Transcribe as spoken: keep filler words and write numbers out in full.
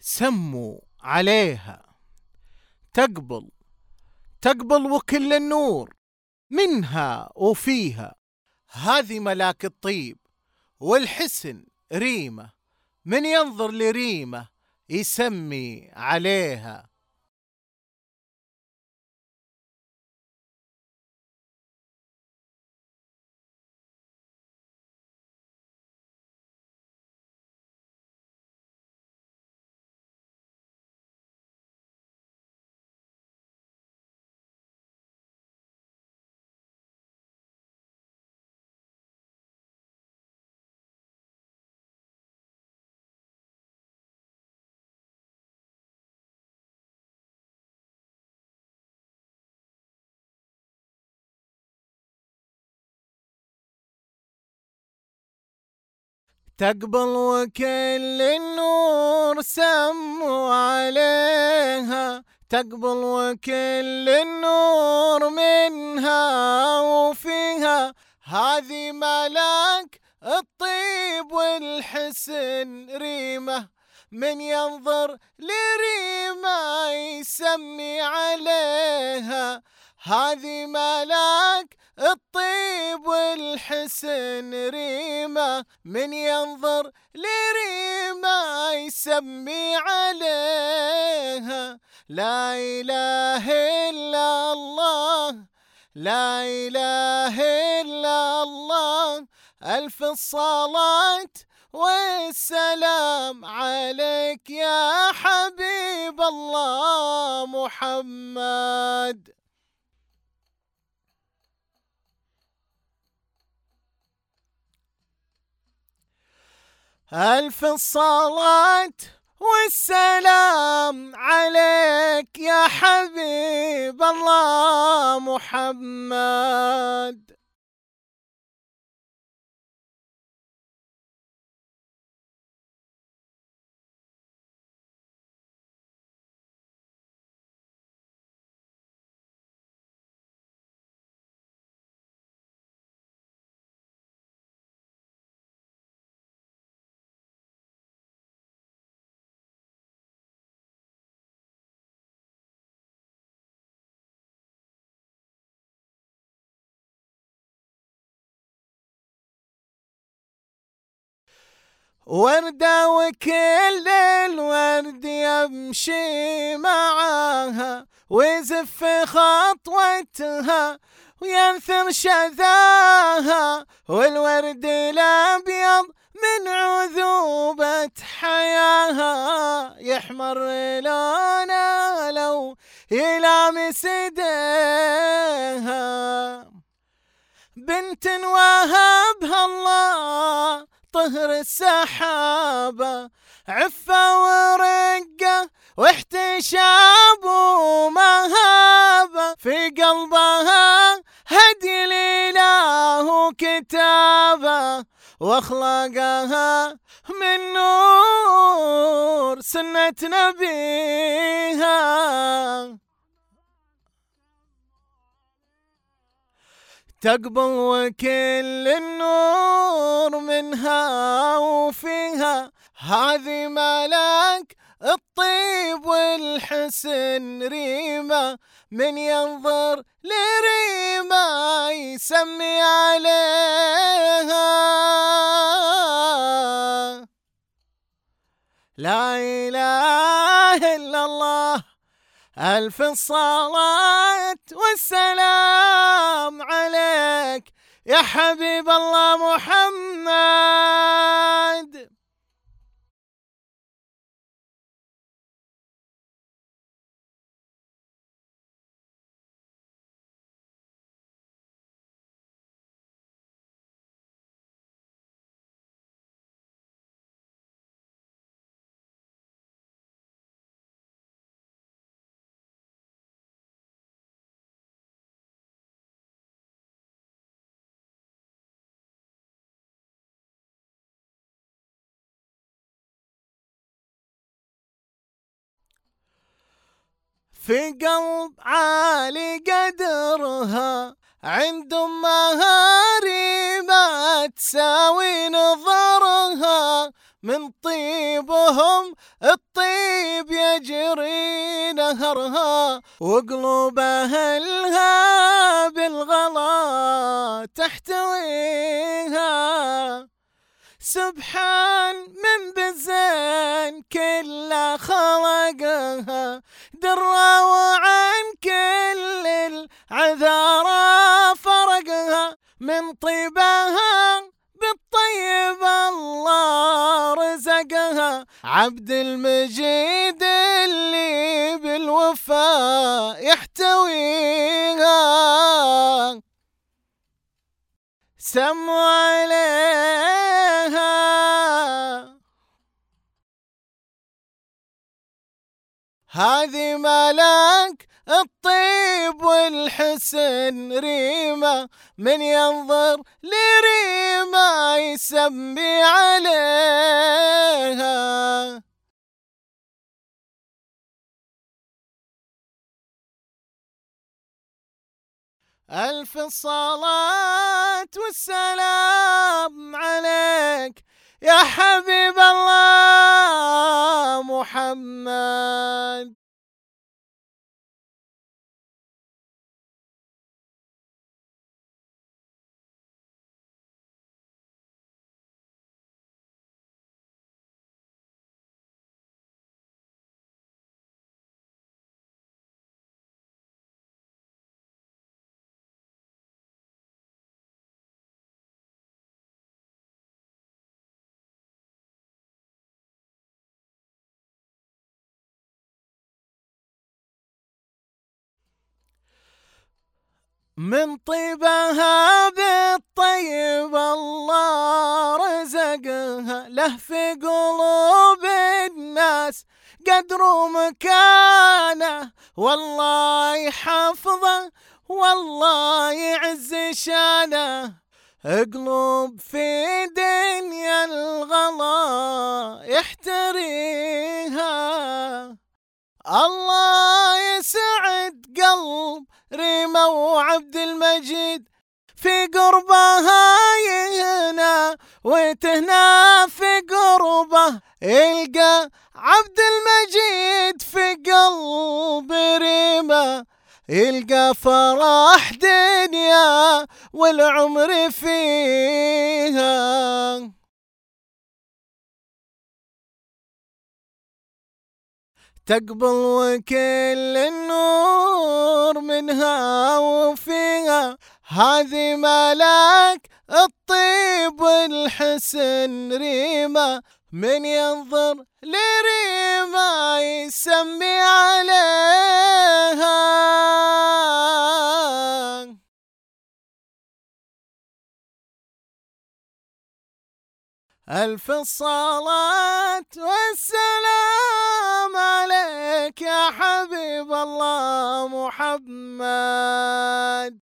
سموا عليها. تقبل تقبل وكل النور منها وفيها، هذه ملاك الطيب والحسن ريمة، من ينظر لريمة يسمي عليها. تقبل وكل النور سموا عليها، تقبل وكل النور منها وفيها، هذه ملاك الطيب والحسن ريمة، من ينظر لريمة يسمي عليها، هذه ملاك الطيب والحسن ريمة، من ينظر لريمة يسمي عليها. لا إله إلا الله، لا إله إلا الله، ألف الصلاة والسلام عليك يا حبيب الله محمد. ألف الصلاة والسلام عليك يا حبيب الله محمد. وردة وكل الورد يمشي معاها، ويزف خطوتها وينثر شذاها، والورد الأبيض من عذوبة حياها يحمر لونه لو يلامس ايديها. بنت وهبها الله طهر السحابة، عفة ورقة واحتشاب ومهابة، في قلبها هدي الإله كتابة، واخلاقها من نور سنة نبيها. تقبل وكل النور منها وفيها، هذه ملاك الطيب والحسن ريمة، من ينظر لريمة يسمي عليها. لا إله إلا الله، ألف الصلاة والسلام عليك يا حبيب الله محمد. في قلب عالي قدرها عند أمها ريمة تساوي نظرها، من طيبهم الطيب يجري نهرها، وقلوب أهلها بالغلا تحتويها. سبحان من بالزين كل خلقها، درى وعن كل العذارى فرقها. من طيبها بالطيب الله رزقها، عبد المجيد اللي بالوفاء يحتويها. سموا عليها هذه ملاك الطيب والحسن ريمة، من ينظر لريمة يسمي عليها. ألف الصلاة والسلام عليك يا حبيب الله محمد. من طيبها بالطيب الله رزقها، له في قلوب الناس قدر ومكانه، والله يحفظه والله يعز شانه. قلوب في دنيا الغلا يحتريها، الله يسعد قلب ريمة وعبد المجيد، في قربها يهنا وتهنا في قربه. يلقى عبد المجيد في قلب ريمة، يلقى فرح دنيا والعمر فيها. تقبل وكل النور منها وفيها، هذه ملاك الطيب والحسن ريمة، من ينظر لريمة يسمي عليها. ألف الصلاة والسلام عليك يا حبيب الله محمد.